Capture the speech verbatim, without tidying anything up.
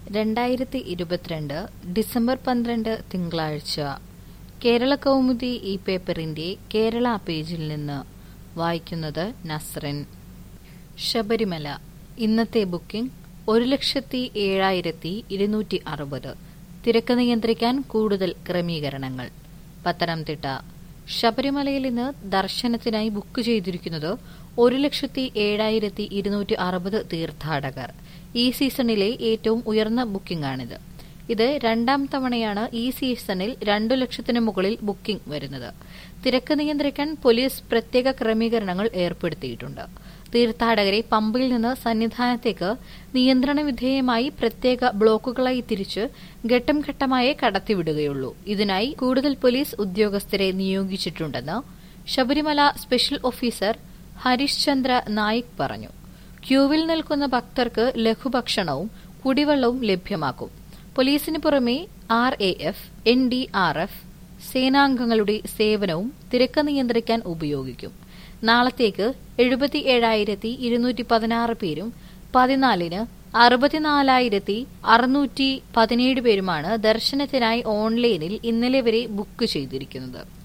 രണ്ടായിരത്തി ഇരുപത്തിരണ്ട് ഡിസംബർ പന്ത്രണ്ട് തിങ്കളാഴ്ച കേരള കൗമുദി ഈ പേപ്പറിന്റെ കേരള പേജിൽ നിന്ന് വായിക്കുന്നത് നസ്റിൻ. ശബരിമല ഇന്നത്തെ ബുക്കിംഗ് ഒരു ലക്ഷത്തി ഏഴായിരത്തി ഇരുന്നൂറ്റി അറുപത്. തിരക്ക് നിയന്ത്രിക്കാൻ കൂടുതൽ ക്രമീകരണങ്ങൾ. പത്തനംതിട്ട ശബരിമലയിൽ ഇന്ന് ദർശനത്തിനായി ബുക്ക് ചെയ്തിരിക്കുന്നത് ഒരു ലക്ഷത്തി ഏഴായിരത്തി ഇരുന്നൂറ്റി അറുപത് തീർത്ഥാടകർ. ഈ സീസണിലെ ഏറ്റവും ഉയർന്ന ബുക്കിംഗാണിത്. ഇത് രണ്ടാം തവണയാണ് ഈ സീസണിൽ രണ്ടു ലക്ഷത്തിന് മുകളിൽ ബുക്കിംഗ് വരുന്നത്. തിരക്ക് നിയന്ത്രിക്കാൻ പോലീസ് പ്രത്യേക ക്രമീകരണങ്ങൾ ഏർപ്പെടുത്തിയിട്ടുണ്ട്. തീർത്ഥാടകരെ പമ്പയിൽ നിന്ന് സന്നിധാനത്തേക്ക് നിയന്ത്രണ വിധേയമായി പ്രത്യേക ബ്ലോക്കുകളായി തിരിച്ച് ഘട്ടം ഘട്ടമായേ കടത്തിവിടുകയുള്ളൂ. ഇതിനായി കൂടുതൽ പോലീസ് ഉദ്യോഗസ്ഥരെ നിയോഗിച്ചിട്ടുണ്ടെന്ന് ശബരിമല സ്പെഷ്യൽ ഓഫീസർ ഹരീഷ് ചന്ദ്ര നായിക് പറഞ്ഞു. ക്യൂവിൽ നിൽക്കുന്ന ഭക്തർക്ക് ലഘുഭക്ഷണവും കുടിവെള്ളവും ലഭ്യമാക്കും. പോലീസിന് പുറമെ R A F, N D R F സേനാംഗങ്ങളുടെ സേവനവും തിരക്ക് നിയന്ത്രിക്കാൻ ഉപയോഗിക്കും. നാളത്തേക്ക് എഴുപത്തി ഏഴായിരത്തി ഇരുന്നൂറ്റി പതിനാറ് പേരും പതിനാലിന് അറുപത്തിനാലായിരത്തി അറുന്നൂറ്റി പതിനേഴ് പേരുമാണ് ദർശനത്തിനായി ഓൺലൈനിൽ ഇന്നലെ വരെ ബുക്ക് ചെയ്തിരിക്കുന്നത്.